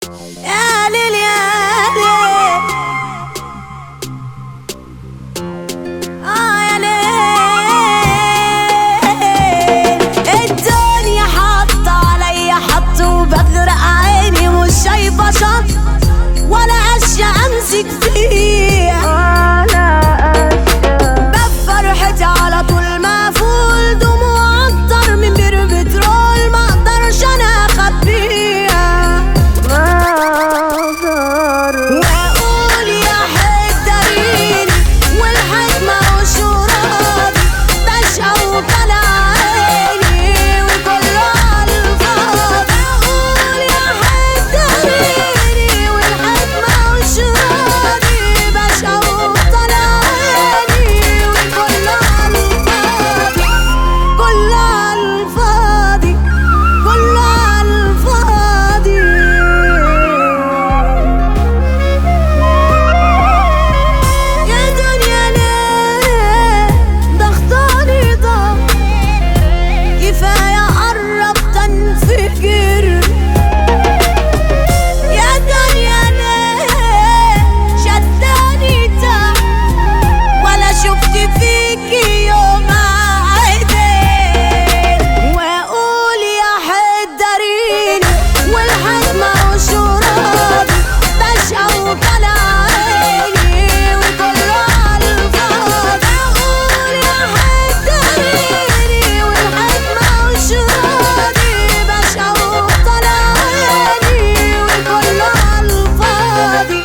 يا ليل يا ليل يا ليل، الدنيا حاطة عليا حط وبغرق عيني مش شايفة شط ولا أشياء أمسك فيها، بفرحتي على طول مقفول، دموع أكتر من بير بترول مقدرش أنا أخبيها، وأقول يا حد داريني والحكمة وشرابي بشقى وطلع عيني وكله عالفاضي، أقول يا حد داريني والحكمة وشرابي بشقى وطلع عيني وكله عالفاضي، كله عالفاضي، كله عالفاضي. يا دنيا ليه ضغطاني ضغط، كفاية قربت انفجر، يا دنيا ليه شداني تحت ولا شفت فيكي يوم عدل، واقول يا حد داريني والحكمة وشرابي بشقى وطلع عيني وكله عالفاضي، اقول يا حد داريني والحكمة وشرابي بشقى وطلع عيني وكله عالفاضي.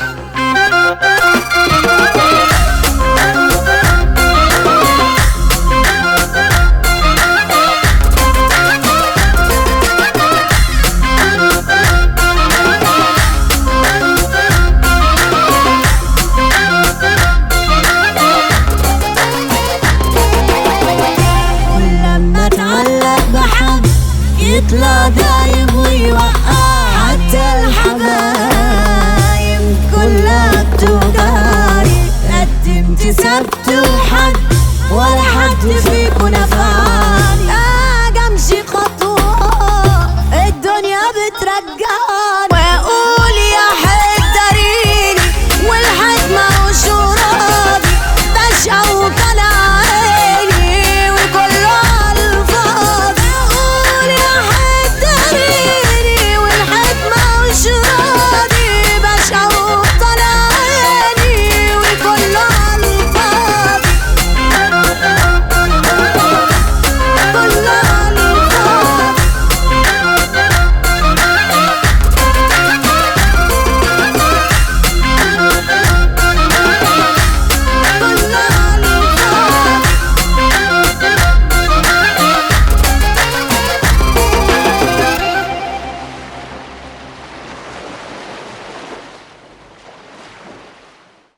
ولما اتعلق بحد يطلع دايب ويوقع، حتى الحبايب كلها بتوجعني، قدمت سبت وحد ولا حد فيكو نفع.